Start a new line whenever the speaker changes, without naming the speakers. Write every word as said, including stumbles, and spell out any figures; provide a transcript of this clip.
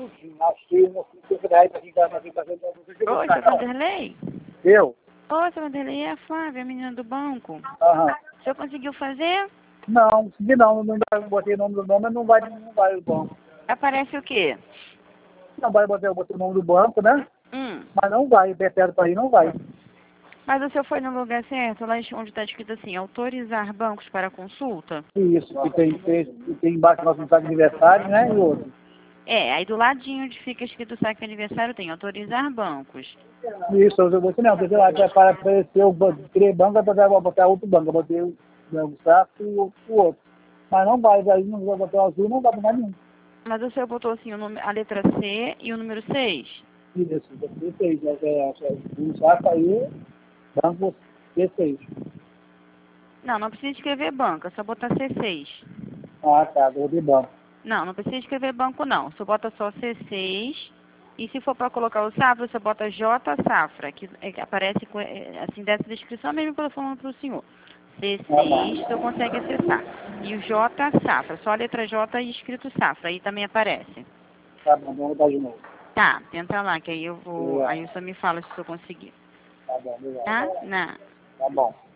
Acho que não sei se vai aqui para aqui para
Oi, seu Vanderlei?
Eu?
Oi, seu Vanderlei, é a Flávia, a menina do banco.
Aham.
O senhor conseguiu fazer?
Não, consegui não, não vai, botei o nome do nome, mas não vai, não vai o banco.
Aparece o quê?
Não vai, botei, botei o nome do banco, né?
Hum.
Mas não vai, perto para ir, não vai.
Mas o senhor foi no lugar certo, lá onde está escrito assim, autorizar bancos para consulta?
Isso, que tem, tem, que tem embaixo nosso saco de aniversário, né? E outro.
É, aí do ladinho onde fica escrito saque de aniversário tem autorizar bancos.
Isso, eu botei não, porque lá para aparecer o banco, criei banco, eu botar, botar outro banco, eu botei o, o saco e o, o outro. Mas não vai, aí não vai botar o azul, não vai mais nenhum.
Mas o senhor botou assim o nome, a letra C e o número seis?
Isso, botei seis, né? O saco aí, banco C seis.
Não, não precisa escrever banco, é só botar C seis.
Ah, tá, vou de banco.
Não, não precisa escrever banco não, você bota só C seis. E se for para colocar o safra, você bota J Safra, que é, aparece com, é, assim dessa descrição mesmo que eu estou falando para o senhor. C seis, o senhor consegue acessar. E o J Safra, só a letra J e escrito Safra, aí também aparece.
Tá bom, vamos botar de novo.
Tá, tenta lá, que aí eu vou.
É.
Aí o senhor me fala se o senhor conseguir.
Tá bom, obrigado.
Tá? Não.
Tá bom.